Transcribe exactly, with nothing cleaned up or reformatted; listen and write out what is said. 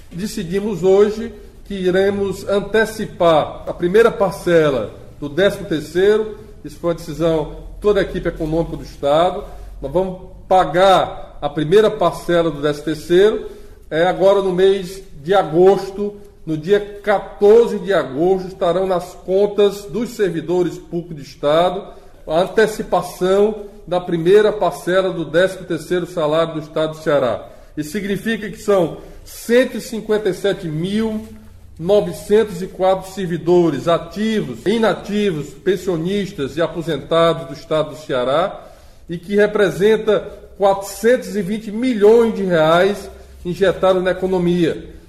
decidimos hoje que iremos antecipar a primeira parcela do décimo terceiro, isso foi uma decisão de toda a equipe econômica do Estado. Nós vamos pagar a primeira parcela do décimo terceiro é, agora no mês de agosto, no dia quatorze de agosto, estarão nas contas dos servidores públicos do Estado a antecipação da primeira parcela do décimo terceiro salário do Estado do Ceará. Isso significa que são cento e cinquenta e sete mil novecentos e quatro servidores ativos, inativos, pensionistas e aposentados do Estado do Ceará e que representa quatrocentos e vinte milhões de reais injetados na economia.